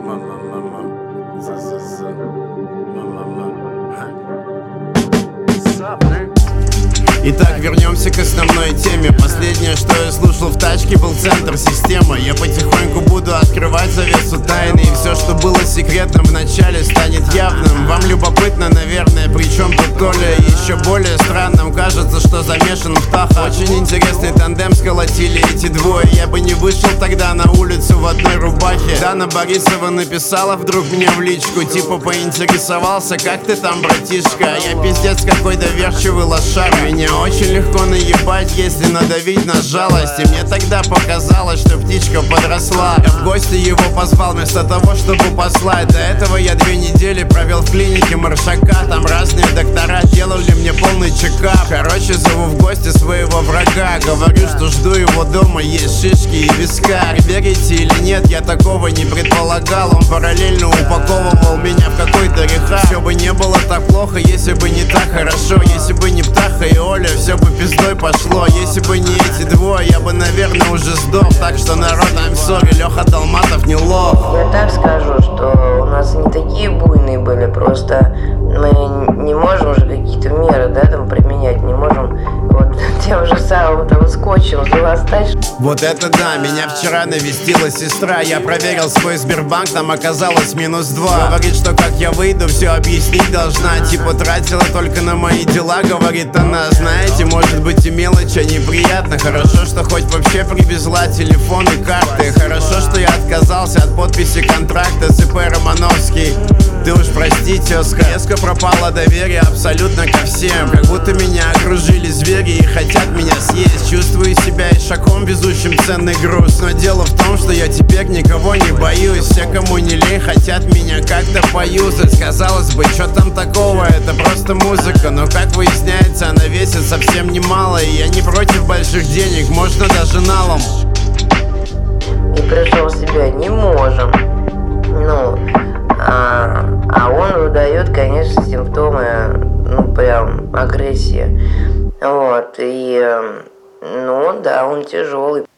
Итак, вернемся к основной теме. Последнее, что я слушал в тачке, был центр системы. Я потихоньку буду открывать завесу тайны, и все, что было секретным в начале, станет явным. Вам любопытно, наверное, причем тут Толя. Еще более странным кажется, что замешан в Таха. Очень интересный тандем сколотили эти двое. Я бы не вышел тогда на улицу в одной рубахе. Дана Борисова написала вдруг мне в личку, типа поинтересовался: как ты там, братишка? Я пиздец какой доверчивый лошар. Меня очень легко наебать, если надавить на жалость. И мне тогда показалось, что птичка подросла. Я в гости его позвал вместо того, чтобы послать. До этого я 2 недели провел в клинике Маршака. Там разные доктора делали мне полный чекап. Короче, зову в гости своего врага. Говорю, что жду его дома, есть шишки и вискарь. Верите или нет, я такого не предполагал. Он параллельно упаковывал меня в какой-то рехаб. Все бы не было так плохо, если бы не так хорошо. Если бы не Птаха и Оля, все бы пиздой пошло. Если бы не эти двое, я бы, наверное, уже сдох. Так что, народ, I'm sorry, Леха Долматов не лох. Я так скажу, что у нас не такие буйные были, просто мы не можем же какие-то меры, да, там применять, не можем вот тем же самым там скотчем заластать. Вот это да, меня вчера навестила сестра. Я проверил свой Сбербанк, там оказалось -2. Говорит, что как я выйду, все объяснить должна. Типа тратила только на мои дела, говорит она. Знаете, может быть и мелочь, а неприятно. Хорошо, что хоть вообще привезла телефон и карты. Хорошо, что я отказался от подписи контракта с ИП Романовский. Ты уж прости, тезка. Резко пропало доверие абсолютно ко всем. Как будто меня окружили звери и хотят меня съесть. Чувствую себя ишаком, везущим ценный груз. Но дело в том, что я теперь никого не боюсь. Все, кому не лень, хотят меня как-то поюзать. Казалось бы, что там такого, это просто музыка. Но как выясняется, она весит совсем немало. И я не против больших денег, можно даже налом. И пришел в себя не можем. Ну, а он выдает, конечно, симптомы, ну, прям агрессии. Вот, и, ну, да, он тяжелый.